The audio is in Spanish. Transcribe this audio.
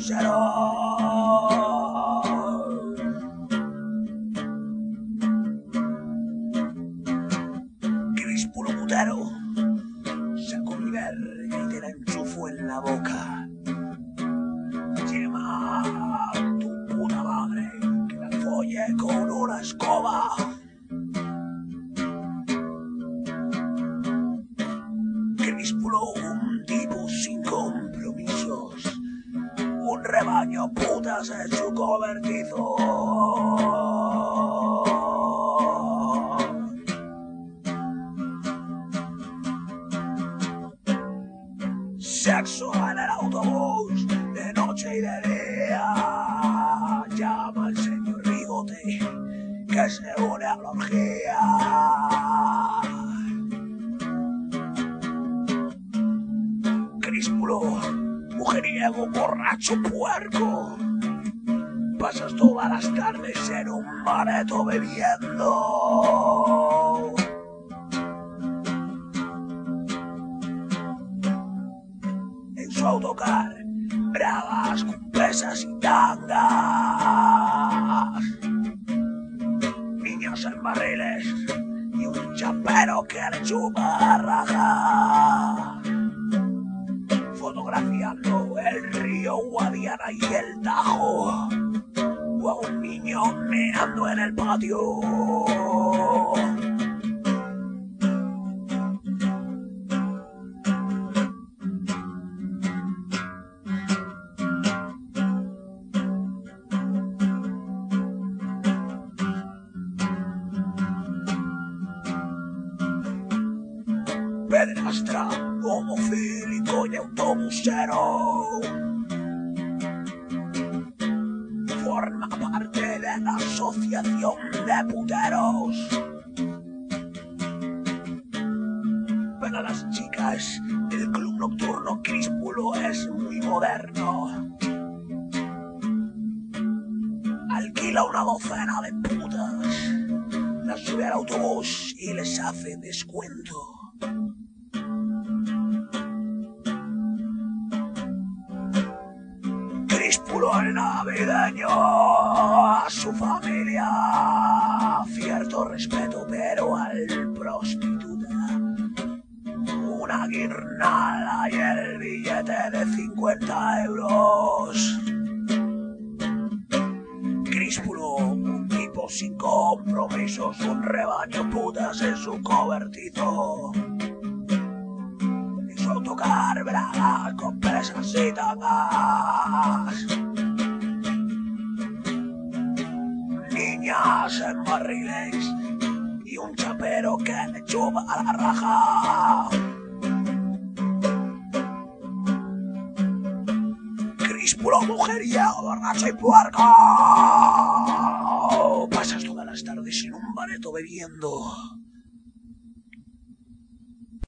autobusero. Crispulo putero, saco mi verga y te la enchufo en la boca. Llama a tu puta madre que la folle con una escoba. Crispulo, un tipo sin compromisos, un rebaño putas en su cobertizo. Sexo en el autobús, de noche y de día. Llama al señor Rigote, que se une a la orgía. Crispulo, mujeriego, borracho, puerco. Pasas todas las tardes en un bareto bebiendo. En su autocar, bragas, pesas y tangas. Niños en barriles y un chapero que le chupa la raja. Fotografiando el río Guadiana y el Tajo, o a un niño meando en el patio. Pedrastra, homofílico y autobusero. Forma parte de la asociación de puteros. Para las chicas del club nocturno, Crispulo es muy moderno. Alquila una docena de putas, las sube al autobús y les hace descuento. Crispulo el navideño, a su familia cierto respeto, pero al prostituta una guirnalda y el billete de 50 euros. Crispulo, un tipo sin compromisos, un rebaño putas en su cobertizo. En su autocar, bragas con presas y tangas. Niñas en barriles y un chapero que le chupa a la raja. Crispulo, mujeriego, borracho y puerco. Pasas todas las tardes en un bareto bebiendo.